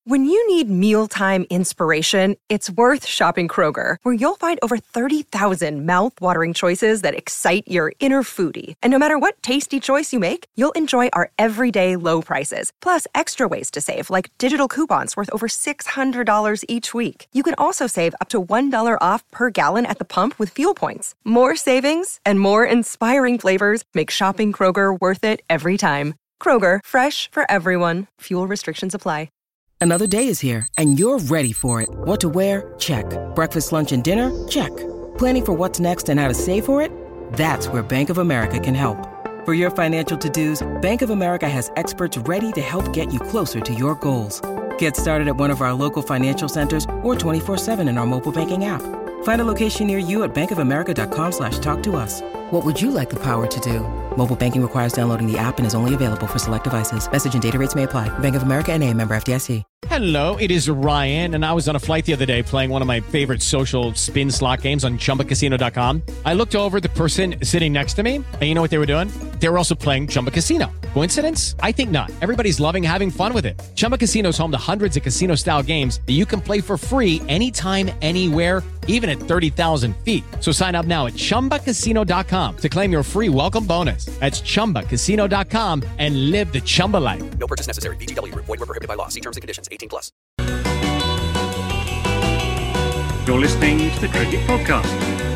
When you need mealtime inspiration, it's worth shopping Kroger, where you'll find over 30,000 mouth-watering choices that excite your inner foodie. And no matter what tasty choice you make, you'll enjoy our everyday low prices, plus extra ways to save, like digital coupons worth over $600 each week. You can also save up to $1 off per gallon at the pump with fuel points. More savings and more inspiring flavors make shopping Kroger worth it every time. Kroger, fresh for everyone. Fuel restrictions apply. Another day is here, and you're ready for it. What to wear? Check. Breakfast, lunch, and dinner? Check. Planning for what's next and how to save for it? That's where Bank of America can help. For your financial to-dos, Bank of America has experts ready to help get you closer to your goals. Get started at one of our local financial centers or 24/7 in our mobile banking app. Find a location near you at bankofamerica.com/talktous. What would you like the power to do? Mobile banking requires downloading the app and is only available for select devices. Message and data rates may apply. Bank of America N.A., member FDIC. Hello, it is Ryan, and I was on a flight the other day playing one of my favorite social spin slot games on ChumbaCasino.com. I looked over at the person sitting next to me, and you know what they were doing? They were also playing Chumba Casino. Coincidence? I think not. Everybody's loving having fun with it. Chumba Casino is home to hundreds of casino-style games that you can play for free anytime, anywhere, even at 30,000 feet. So sign up now at ChumbaCasino.com to claim your free welcome bonus. That's ChumbaCasino.com and live the Chumba life. No purchase necessary. VGW. Void where prohibited by law. See terms and conditions. 18+. You're listening to the Cricket Podcast.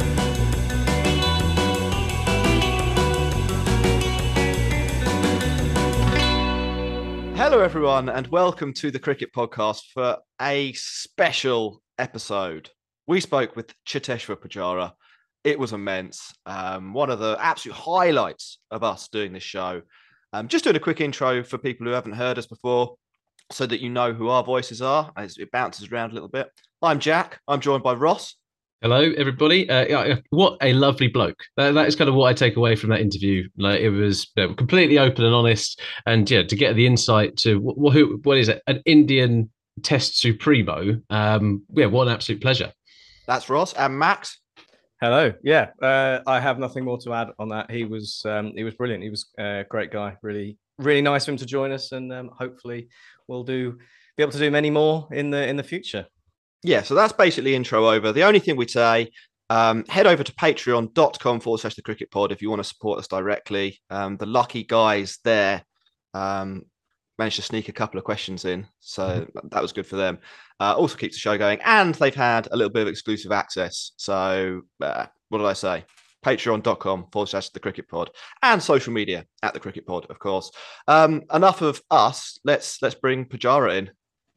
Hello, everyone, and welcome to the Cricket Podcast for a special episode. We spoke with Cheteshwar Pujara. It was immense. One of the absolute highlights of us doing this show. Just doing a quick intro for people who haven't heard us before, so that you know who our voices are, as it bounces around a little bit. I'm Jack. I'm joined by Ross. Hello, everybody. What a lovely bloke. That is kind of what I take away from that interview. Like, it was completely open and honest, and to get the insight to what is it, an Indian Test Supremo. What an absolute pleasure. That's Ross. And Max. Hello. Yeah, I have nothing more to add on that. He was brilliant. He was a great guy. Really, really nice of him to join us, and hopefully we'll be able to do many more in the future. Yeah, so that's basically intro over. The only thing we'd say, head over to patreon.com/the cricket pod if you want to support us directly. The lucky guys there managed to sneak a couple of questions in, so that was good for them. Also keeps the show going, and they've had a little bit of exclusive access. So what did I say? Patreon.com/the cricket pod, and social media at the cricket pod, of course. Enough of us. Let's bring Pujara in.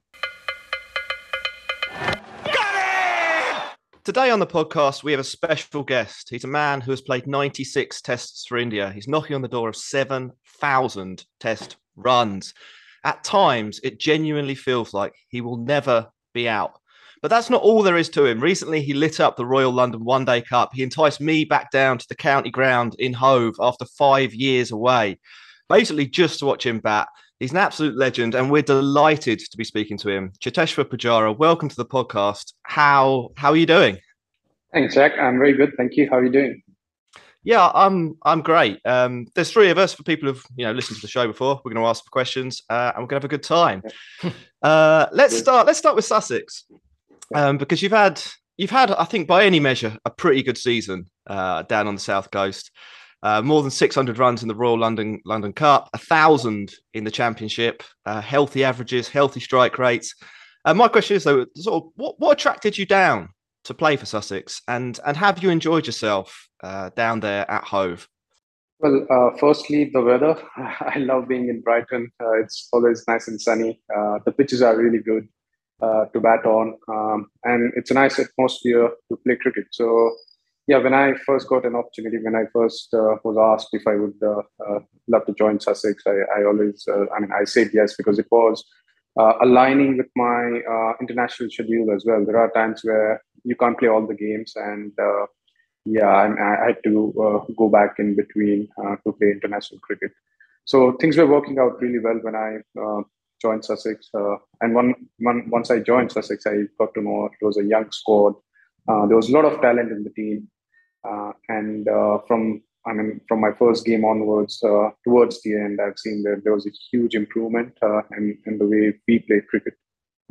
Today on the podcast, we have a special guest. He's a man who has played 96 tests for India. He's knocking on the door of 7,000 test runs. At times, it genuinely feels like he will never be out. But that's not all there is to him. Recently, he lit up the Royal London One Day Cup. He enticed me back down to the county ground in Hove after 5 years away, basically just to watch him bat. He's an absolute legend, and we're delighted to be speaking to him. Cheteshwar Pujara, welcome to the podcast. How are you doing? Thanks, Jack. I'm very good. Thank you. How are you doing? Yeah, I'm great. There's three of us. For people who've listened to the show before, we're going to ask for questions, and we're going to have a good time. Let's start with Sussex, because you've had, I think, by any measure, a pretty good season down on the south coast. More than 600 runs in the Royal London Cup, 1,000 in the Championship, healthy averages, healthy strike rates. My question is, though, sort of, what attracted you down to play for Sussex, and have you enjoyed yourself down there at Hove? Well, firstly, the weather. I love being in Brighton. It's always nice and sunny. The pitches are really good to bat on, and it's a nice atmosphere to play cricket. So, yeah, when I first got an opportunity, when I first was asked if I would love to join Sussex, I always, I said yes, because it was aligning with my international schedule as well. There are times where you can't play all the games, and I had to go back in between to play international cricket. So things were working out really well when I joined Sussex. And once I joined Sussex, I got to know it was a young squad. There was a lot of talent in the team, and from my first game onwards, towards the end, I've seen that there was a huge improvement in the way we play cricket.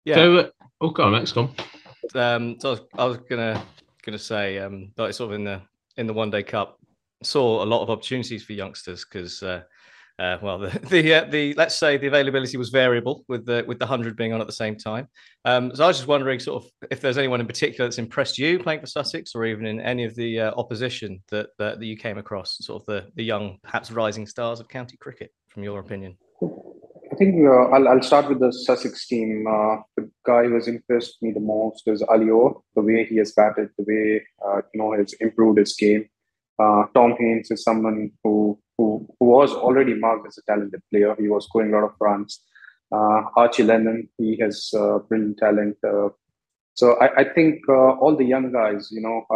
Yeah. So, go on, Max, go on. So I was gonna say that it's sort of in the One Day Cup saw a lot of opportunities for youngsters because well the let's say the availability was variable with the 100 being on at the same time. So I was just wondering sort of if there's anyone in particular that's impressed you playing for Sussex or even in any of the opposition that you came across, sort of the young perhaps rising stars of county cricket from your opinion. I think I'll start with the Sussex team. The guy who has impressed me the most is Ali Orr. The way he has batted, the way has improved his game. Tom Haines is someone who was already marked as a talented player. He was scoring a lot of runs. Archie Lennon, he has brilliant talent. So I think all the young guys,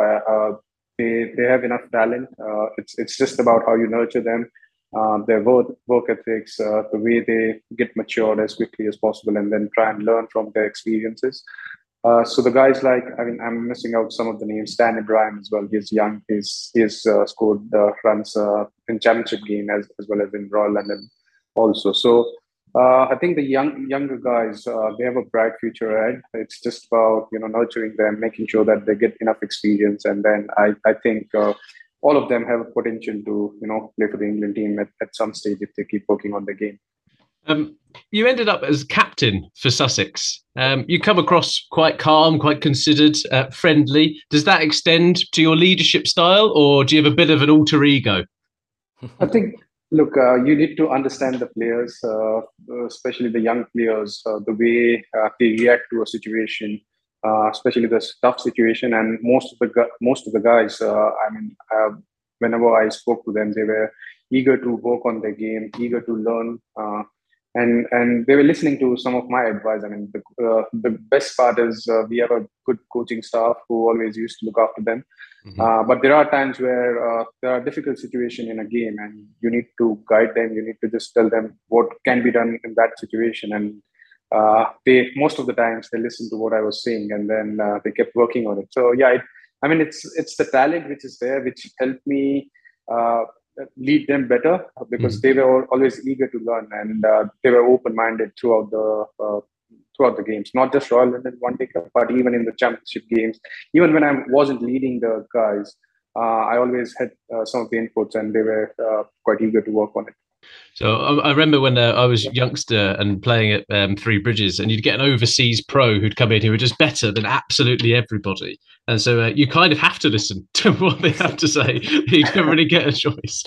they have enough talent. It's just about how you nurture them. Their work ethics, the way they get matured as quickly as possible, and then try and learn from their experiences. So the guys I'm missing out some of the names. Stan Ibrahim as well. He's young. He's scored runs in championship game as well as in Royal London also. So I think the younger guys they have a bright future ahead. It's just about nurturing them, making sure that they get enough experience, and then I think. All of them have a potential to, play for the England team at some stage if they keep working on the game. You ended up as captain for Sussex. You come across quite calm, quite considered, friendly. Does that extend to your leadership style, or do you have a bit of an alter ego? I think, look, you need to understand the players, especially the young players, the way they react to a situation. Especially the tough situation, and most of the guys. Whenever I spoke to them, they were eager to work on their game, eager to learn, and they were listening to some of my advice. The best part is we have a good coaching staff who always used to look after them. Mm-hmm. But there are times where there are difficult situations in a game, and you need to guide them. You need to just tell them what can be done in that situation, and they most of the times they listened to what I was saying, and then they kept working on it. So yeah, it's the talent which is there, which helped me lead them better because they were always eager to learn, and they were open-minded throughout the games, not just Royal London One Day Cup, but even in the championship games. Even when I wasn't leading the guys, I always had some of the inputs, and they were quite eager to work on it. So I remember when I was a youngster and playing at Three Bridges, and you'd get an overseas pro who'd come in who were just better than absolutely everybody. And so you kind of have to listen to what they have to say. You don't really get a choice.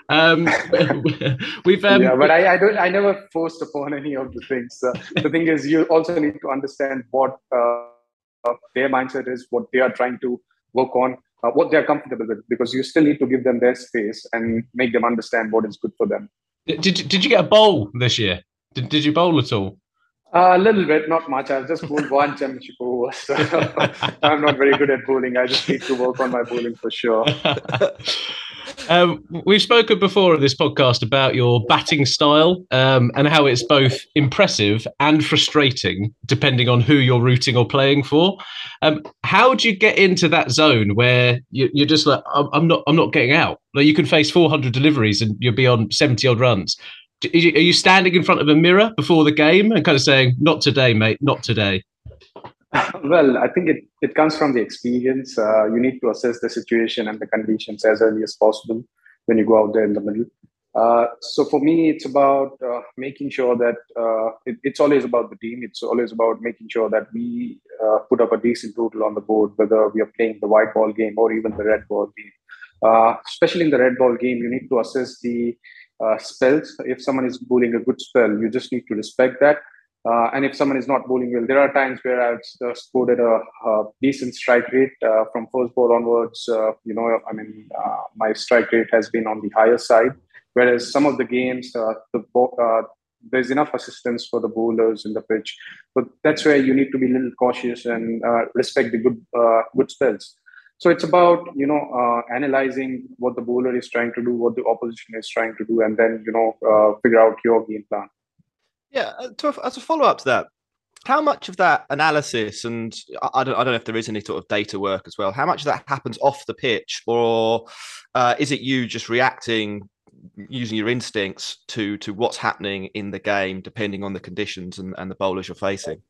But I never forced upon any of the things. The thing is, you also need to understand what their mindset is, what they are trying to work on, what they're comfortable with, because you still need to give them their space and make them understand what is good for them. Did you get a bowl this year? Did you bowl at all? A little bit, not much. I've just bowled one championship over, so I'm not very good at bowling. I just need to work on my bowling for sure. We've spoken before on this podcast about your batting style and how it's both impressive and frustrating, depending on who you're rooting or playing for. How do you get into that zone where you're just like, I'm not getting out? Like, you can face 400 deliveries and you'll be on 70 odd runs. Are you standing in front of a mirror before the game and kind of saying, "Not today, mate, not today"? Well, I think it comes from the experience. You need to assess the situation and the conditions as early as possible when you go out there in the middle. So for me, it's about making sure that it's always about the team. It's always about making sure that we put up a decent total on the board, whether we are playing the white ball game or even the red ball game. Especially in the red ball game, you need to assess the spells. If someone is bowling a good spell, you just need to respect that. And if someone is not bowling well, there are times where I've scored at a decent strike rate from first ball onwards. My strike rate has been on the higher side. Whereas some of the games, there's enough assistance for the bowlers in the pitch. But that's where you need to be a little cautious and respect the good spells. So it's about, analyzing what the bowler is trying to do, what the opposition is trying to do, and then, figure out your game plan. Yeah, as a follow-up to that, how much of that analysis, and I don't know if there is any sort of data work as well, how much of that happens off the pitch, or is it you just reacting using your instincts to what's happening in the game, depending on the conditions and the bowlers you're facing?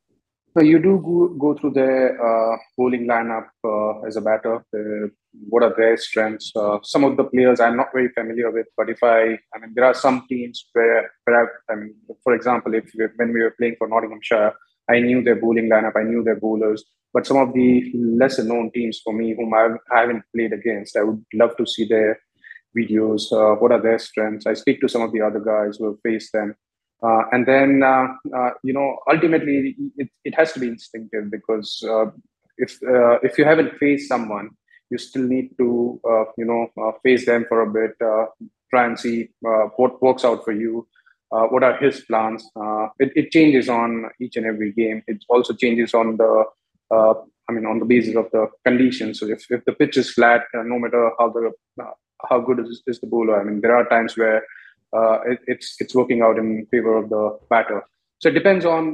So you do go through their bowling lineup as a batter. What are their strengths? Some of the players I'm not very familiar with, but I mean, there are some teams I mean, for example, when we were playing for Nottinghamshire, I knew their bowling lineup, I knew their bowlers. But some of the lesser known teams for me, whom I haven't played against, I would love to see their videos. What are their strengths? I speak to some of the other guys who have faced them. And then, ultimately, it has to be instinctive because if you haven't faced someone, you still need to, face them for a bit, try and see what works out for you. What are his plans? It changes on each and every game. It also changes on on the basis of the conditions. So if the pitch is flat, no matter how good is the bowler, I mean, there are times where it's working out in favor of the batter. So it depends on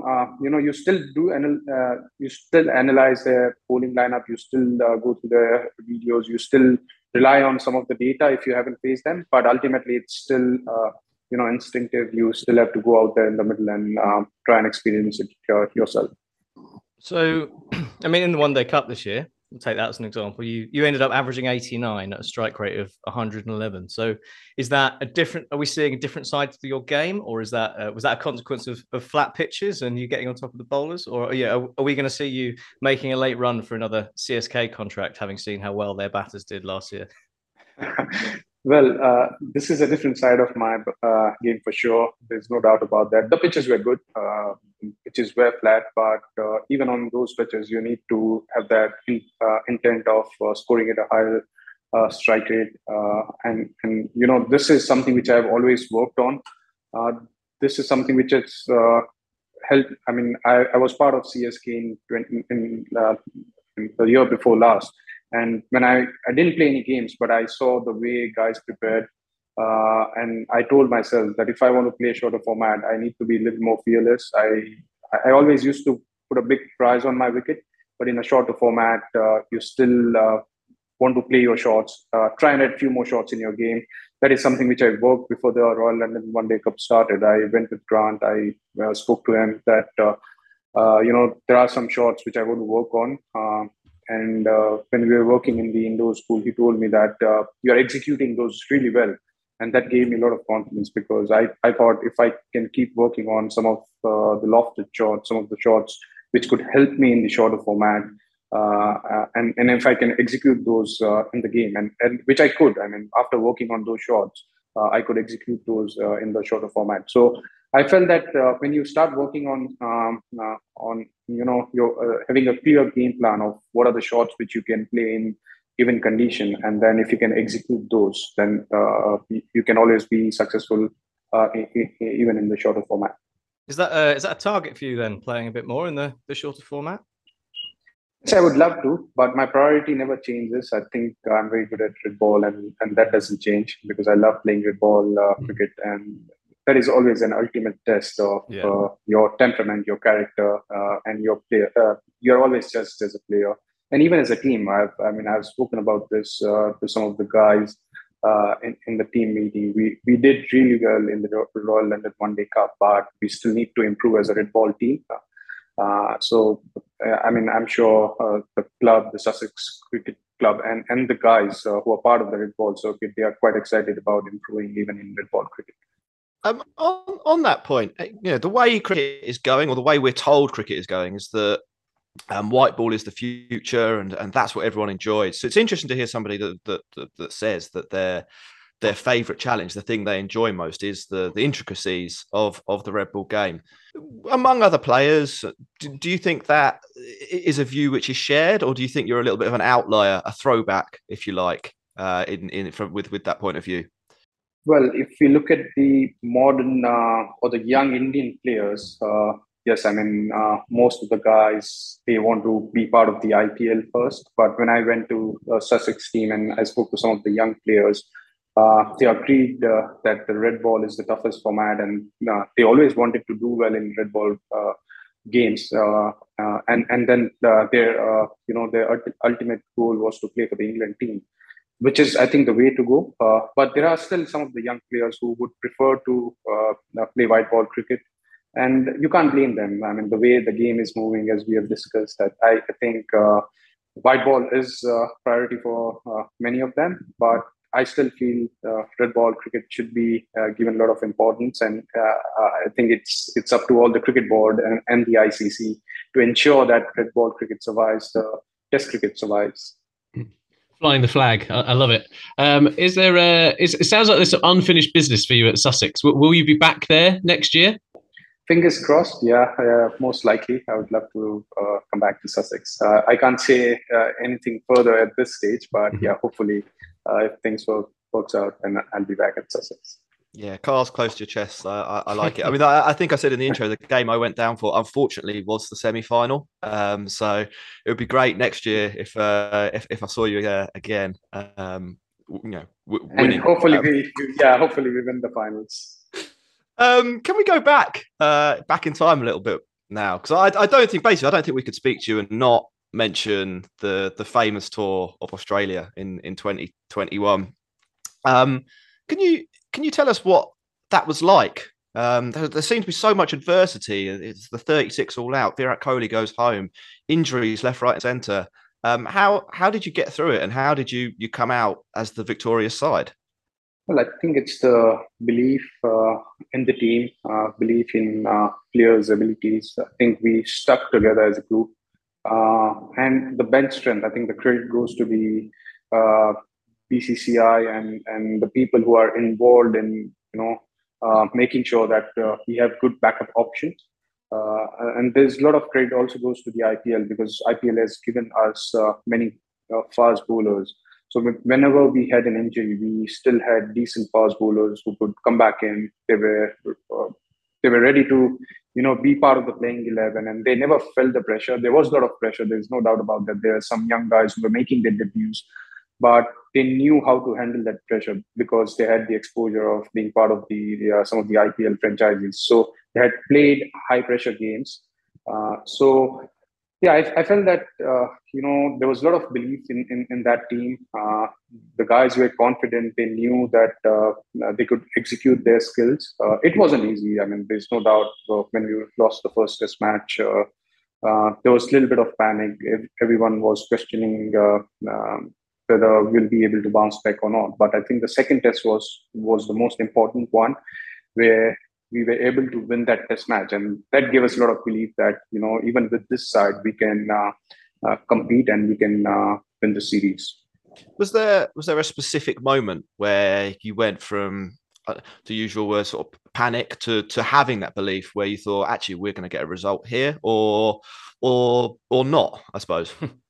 you still analyze their bowling lineup, you still go through their videos, you still rely on some of the data if you haven't faced them, but ultimately it's still instinctive. You still have to go out there in the middle and try and experience it yourself. So, I mean, in the One Day Cup this year, we'll take that as an example. You ended up averaging 89 at a strike rate of 111. So, is that are we seeing a different side to your game, or is that was that a consequence of flat pitches and you getting on top of the bowlers, or are we going to see you making a late run for another CSK contract, having seen how well their batters did last year? Well, this is a different side of my game for sure. There's no doubt about that. The pitches were good. Pitches were flat, but even on those pitches, you need to have that intent of scoring at a higher strike rate. And this is something which I've always worked on. This is something which has helped. I mean, I was part of CSK in the year before last. And when I didn't play any games, but I saw the way guys prepared. And I told myself that if I want to play a shorter format, I need to be a little more fearless. I always used to put a big prize on my wicket, but in a shorter format, you still want to play your shots, try and add a few more shots in your game. That is something which I worked before the Royal London One Day Cup started. I went with Grant. I spoke to him that, there are some shots which I want to work on. And when we were working in the indoor school, he told me that you're executing those really well. And that gave me a lot of confidence because I thought if I can keep working on some of the lofted shots, some of the shots which could help me in the shorter format, and if I can execute those in the game, and which I could. I mean, after working on those shots, I could execute those in the shorter format. So I felt that when you start working on your having a clear game plan of what are the shots which you can play in given condition, and then if you can execute those, then you can always be successful even in the shorter format. Is that a target for you then, playing a bit more in the shorter format? Yes, I would love to, but my priority never changes. I think I'm very good at red ball, and that doesn't change because I love playing red ball cricket, and that is always an ultimate test of your temperament, your character, and your player. You're always judged as a player, and even as a team. I've spoken about this to some of the guys in the team meeting. We did really well in the Royal London One Day Cup, but we still need to improve as a red ball team. I'm sure the club, the Sussex Cricket Club, and the guys who are part of the red ball circuit, they are quite excited about improving even in red ball cricket. On that point, the way cricket is going, or the way we're told cricket is going, is that white ball is the future, and that's what everyone enjoys. So it's interesting to hear somebody that says that their favourite challenge, the thing they enjoy most, is the intricacies of the red ball game. Among other players, do you think that is a view which is shared, or do you think you're a little bit of an outlier, a throwback, if you like, with that point of view? Well, if we look at the modern or the young Indian players, yes, most of the guys, they want to be part of the IPL first. But when I went to Sussex team and I spoke to some of the young players, they agreed that the red ball is the toughest format, and they always wanted to do well in red ball games. And then their ultimate goal was to play for the England team, which is, I think, the way to go. But there are still some of the young players who would prefer to play white ball cricket. and you can't blame them. I mean, the way the game is moving, as we have discussed, that I think white ball is priority for many of them, but I still feel red ball cricket should be given a lot of importance, and I think it's up to all the cricket board and the ICC to ensure that red ball cricket survives, Test cricket survives. Flying the flag, I love it. Is there it sounds like there's some unfinished business for you at Sussex. Will you be back there next year? Fingers crossed. Yeah, most likely. I would love to come back to Sussex. I can't say anything further at this stage, but yeah, hopefully, if things works out, then I'll be back at Sussex. Yeah, cards close to your chest. I like it. I mean, I think I said in the intro, the game I went down for, unfortunately, was the semi-final. So it would be great next year if I saw you again. Winning. And hopefully, hopefully we win the finals. Can we go back in time a little bit now? Because I don't think we could speak to you and not mention the famous tour of Australia in 2021. Can you tell us what that was like? There seemed to be so much adversity. It's the 36 all out. Virat Kohli goes home, injuries left, right, and centre. How did you get through it, and how did you come out as the victorious side? Well, I think it's the belief in the team, belief in players' abilities. I think we stuck together as a group, and the bench strength. I think the credit goes to the BCCI and the people who are involved in making sure that we have good backup options. And there's a lot of credit also goes to the IPL, because IPL has given us many fast bowlers. So whenever we had an injury, we still had decent fast bowlers who could come back in. They were ready to be part of the playing 11, and they never felt the pressure. There was a lot of pressure. There's no doubt about that. There are some young guys who were making their debuts, but they knew how to handle that pressure because they had the exposure of being part of some of the IPL franchises. So they had played high pressure games. I felt that there was a lot of belief in that team. The guys were confident. They knew that they could execute their skills. It wasn't easy. I mean, there's no doubt when we lost the first Test match, there was a little bit of panic. Everyone was questioning whether we'll be able to bounce back or not. But I think the second Test was the most important one, where we were able to win that Test match, and that gave us a lot of belief that even with this side we can compete and we can win the series. Was there a specific moment where you went from the usual word sort of panic to having that belief, where you thought actually we're going to get a result here, or not? I suppose.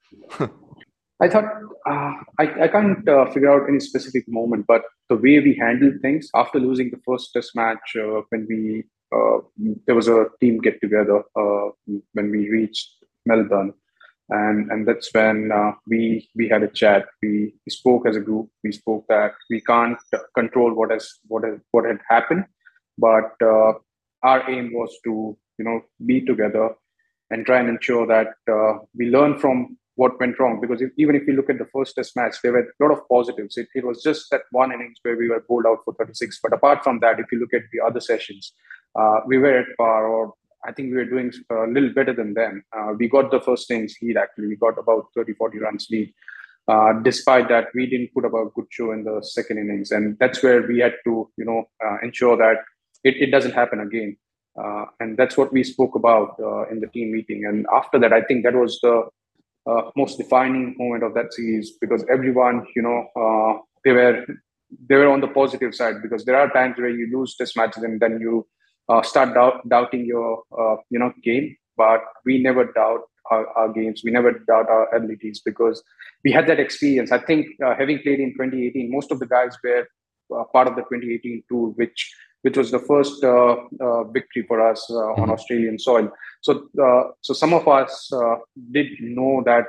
I thought I can't figure out any specific moment, but the way we handled things after losing the first Test match, when there was a team get together when we reached Melbourne, and that's when we had a chat. We spoke as a group. We spoke that we can't control what had happened, but our aim was to be together and try and ensure that we learn from what went wrong. Because even if you look at the first Test match, there were a lot of positives. It was just that one innings where we were bowled out for 36. But apart from that, if you look at the other sessions, we were at par, or I think we were doing a little better than them. We got the first innings lead, actually. We got about 30-40 runs lead. Despite that, we didn't put up a good show in the second innings. And that's where we had to, ensure that it doesn't happen again. And that's what we spoke about in the team meeting. And after that, I think that was the most defining moment of that series, because everyone, they were on the positive side, because there are times where you lose Test matches and then you start doubting your game. But we never doubt our games. We never doubt our abilities, because we had that experience. I think having played in 2018, most of the guys were part of the 2018 tour, which was the first victory for us on Australian soil. So some of us did know that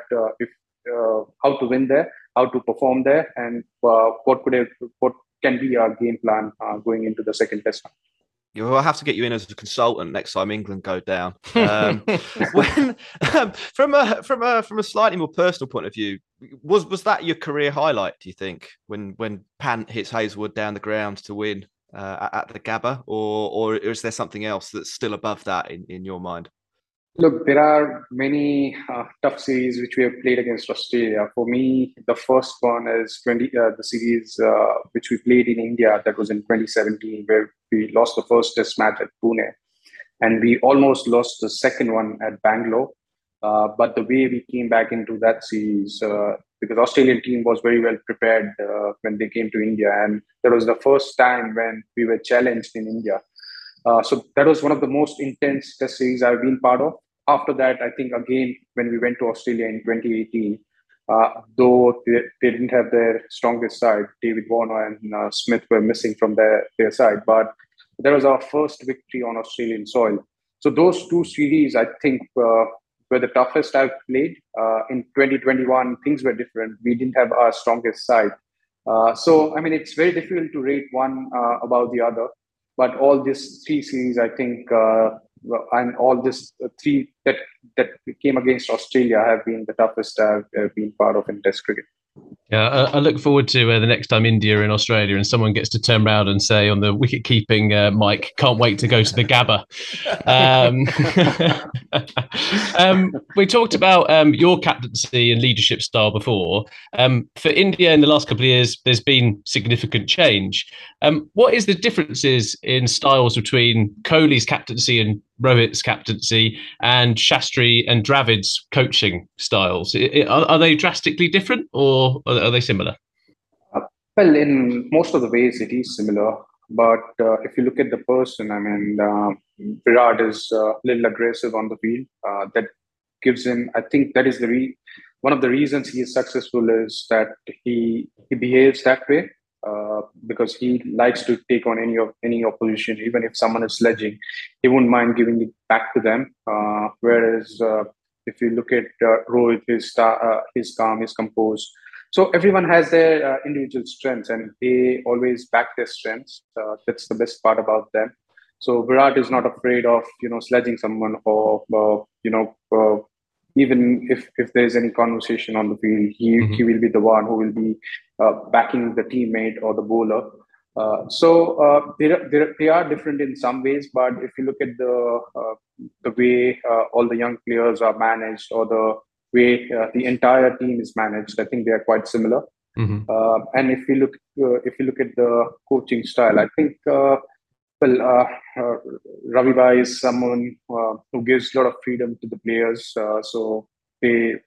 how to win there, how to perform there, and what can be our game plan going into the second Test match. I'll have to get you in as a consultant next time England go down. From a slightly more personal point of view, was that your career highlight? Do you think when Pant hits Hazlewood down the ground to win? at the Gabba, or is there something else that's still above that in your mind? Look, there are many tough series which we have played against Australia. For me, the first one is the series which we played in India. That was in 2017, where we lost the first Test match at Pune, and we almost lost the second one at Bangalore. But the way we came back into that series, because Australian team was very well prepared when they came to India, and that was the first time when we were challenged in India. So that was one of the most intense Test series I've been part of. After that, I think again, when we went to Australia in 2018, though they didn't have their strongest side, David Warner and Smith were missing from their side, but that was our first victory on Australian soil. So those two series, I think, were the toughest I've played. In 2021, things were different. We didn't have our strongest side. So, I mean, it's very difficult to rate one above the other. But all these three series, I think, and all this three that came against Australia have been the toughest I've been part of in Test cricket. Yeah, I look forward to the next time India in Australia and someone gets to turn around and say on the wicket-keeping mic, "Can't wait to go to the Gabba." We talked about your captaincy and leadership style before. For India in the last couple of years, there's been significant change. What is the differences in styles between Kohli's captaincy and Rohit's captaincy and Shastri and Dravid's coaching styles? Are they drastically different or are they similar? Well, in most of the ways, it is similar. But if you look at the person, I mean, Virat is a little aggressive on the field. That gives him, I think that is one of the reasons he is successful is that he behaves that way. Because he likes to take on any opposition, even if someone is sledging, he wouldn't mind giving it back to them. Whereas if you look at Rohit, his calm, his composed. So everyone has their individual strengths, and they always back their strengths. That's the best part about them. So Virat is not afraid of sledging someone, or even if there is any conversation on the field, he will be the one who will be backing the teammate or the bowler. So they are different in some ways, but if you look at the way all the young players are managed, or the way the entire team is managed, I think they are quite similar. And if you look at the coaching style, I think Ravi Bhai is someone who gives a lot of freedom to the players. So they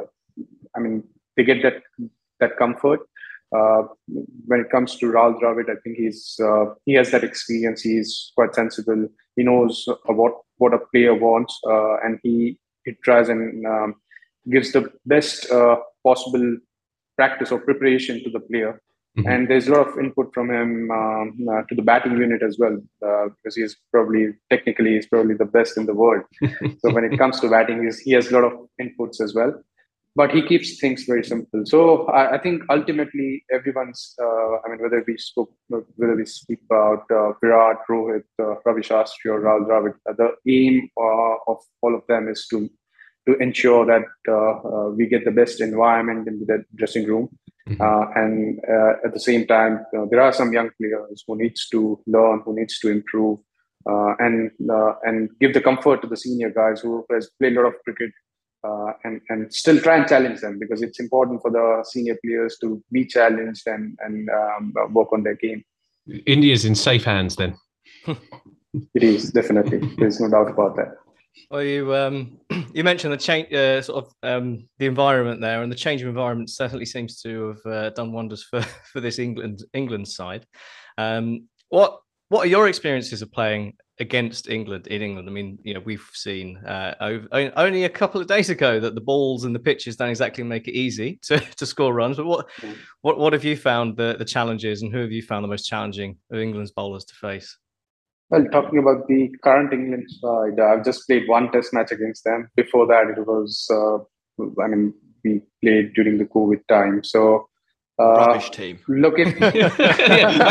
get that comfort. When it comes to Rahul Dravid, I think he has that experience. He's quite sensible. He knows what a player wants, and he tries and gives the best possible practice or preparation to the player. And there's a lot of input from him to the batting unit as well, because he's probably the best in the world. So when it comes to batting, he has a lot of inputs as well. But he keeps things very simple. So I think ultimately everyone's, whether we speak about Virat, Rohit, Ravi Shastri, or Rahul Dravid, the aim of all of them is to ensure that we get the best environment in the dressing room. And at the same time, there are some young players who needs to learn, who needs to improve, and give the comfort to the senior guys who has played a lot of cricket, and still try and challenge them, because it's important for the senior players to be challenged and work on their game. India's in safe hands then. It is, definitely. There's no doubt about that. Well, you mentioned the change, the environment there, and the change of environment certainly seems to have done wonders for this England side. What are your experiences of playing against England in England? I mean, we've seen only a couple of days ago that the balls and the pitches don't exactly make it easy to score runs. But what have you found the challenges, and who have you found the most challenging of England's bowlers to face? Well, talking about the current England side, I've just played one Test match against them. Before that, it was, we played during the COVID time. So, rubbish team. Look at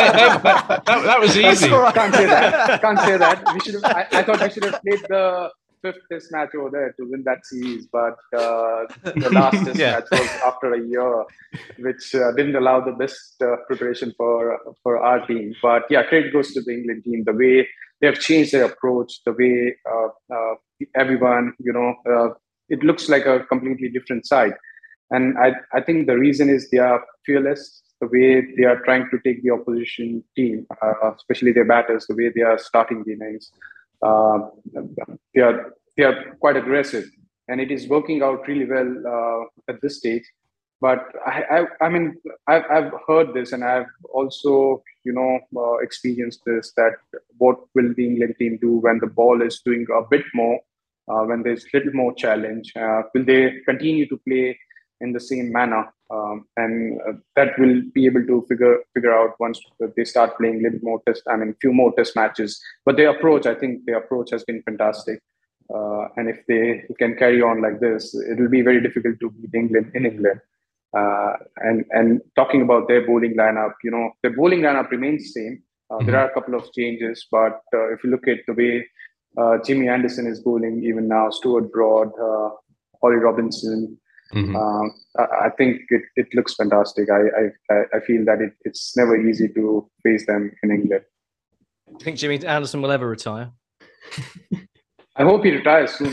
that was easy. Can't say that. We should have. I thought we should have played fifth test match over there to win that series, but the last test match was after a year, which didn't allow the best preparation for our team. But yeah, credit goes to the England team. The way they have changed their approach, the way everyone, it looks like a completely different side. And I think the reason is they are fearless. The way they are trying to take the opposition team, especially their batters, the way they are starting the innings, they are quite aggressive, and it is working out really well at this stage. But I mean, I've heard this, and I've also experienced this, that what will the England team do when the ball is doing a bit more, when there's a little more challenge? Will they continue to play in the same manner? And that will be able to figure out once they start playing a little more few more test matches. But I think their approach has been fantastic. And if they can carry on like this, it will be very difficult to beat England in England. And talking about their bowling lineup, their bowling lineup remains same. There are a couple of changes, but if you look at the way Jimmy Anderson is bowling even now, Stuart Broad, Ollie Robinson, I think it looks fantastic. I feel that it's never easy to face them in England. Do you think Jimmy Anderson will ever retire? I hope he retires soon,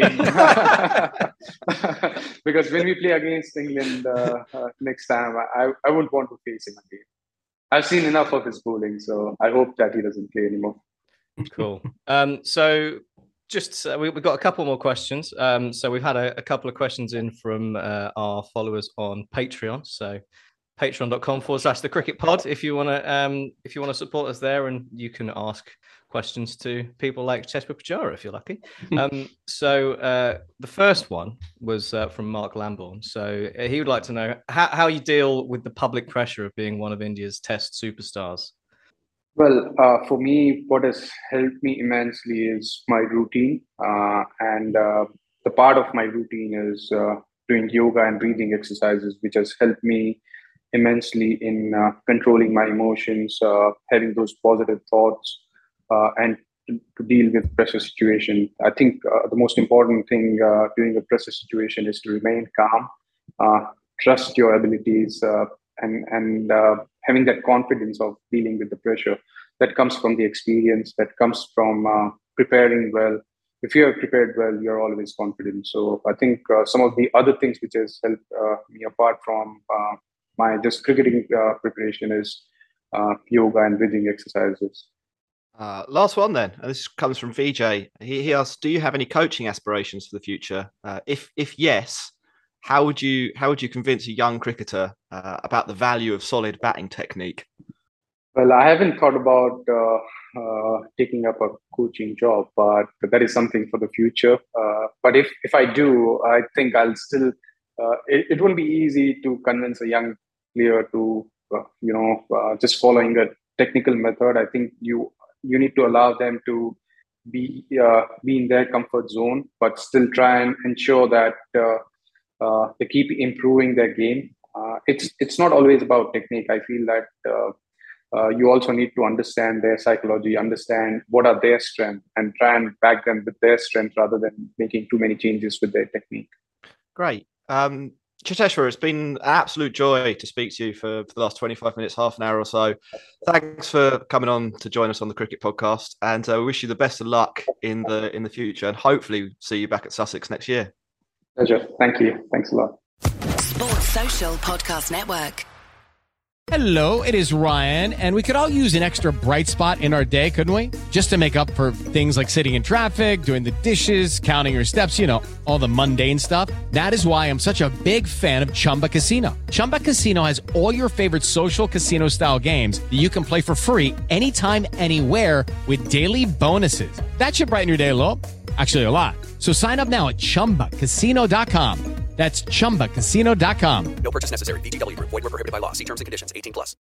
because when we play against England next time, I wouldn't want to face him again. I've seen enough of his bowling, so I hope that he doesn't play anymore. Cool. So just we've got a couple more questions. So we've had a couple of questions in from our followers on Patreon. So patreon.com/the cricket pod if you want to support us there, and you can ask questions to people like Chespa Pujara if you're lucky. So the first one was from Mark Lambourne. So he would like to know how you deal with the public pressure of being one of India's Test superstars. Well, for me, what has helped me immensely is my routine. And the part of my routine is doing yoga and breathing exercises, which has helped me immensely in controlling my emotions, having those positive thoughts, and to deal with pressure situation. I think the most important thing during a pressure situation is to remain calm, trust your abilities, and having that confidence of dealing with the pressure that comes from the experience, that comes from preparing well. If you're prepared well, you're always confident. So I think some of the other things which has helped me apart from my just cricketing preparation is yoga and breathing exercises. Last one then. This comes from VJ. He asks, do you have any coaching aspirations for the future? If yes, how would you convince a young cricketer about the value of solid batting technique? Well, I haven't thought about taking up a coaching job, but that is something for the future. But if I do, I think I'll still. It won't be easy to convince a young player to just following a technical method. I think you need to allow them to be in their comfort zone, but still try and ensure that they keep improving their game. It's not always about technique. I feel that you also need to understand their psychology, understand what are their strengths, and try and back them with their strength rather than making too many changes with their technique. Great. Cheteshwar, it's been an absolute joy to speak to you for the last 25 minutes, half an hour or so. Thanks for coming on to join us on the Cricket Podcast, and we wish you the best of luck in the future, and hopefully see you back at Sussex next year. Pleasure. Thank you. Thanks a lot. Sports Social Podcast Network. Hello, it is Ryan, and we could all use an extra bright spot in our day, couldn't we? Just to make up for things like sitting in traffic, doing the dishes, counting your steps, all the mundane stuff. That is why I'm such a big fan of Chumba Casino. Chumba Casino has all your favorite social casino-style games that you can play for free anytime, anywhere with daily bonuses. That should brighten your day a little. Actually, a lot. So sign up now at ChumbaCasino.com. That's ChumbaCasino.com. No purchase necessary. VGW Group. Void where prohibited by law. See terms and conditions. 18+.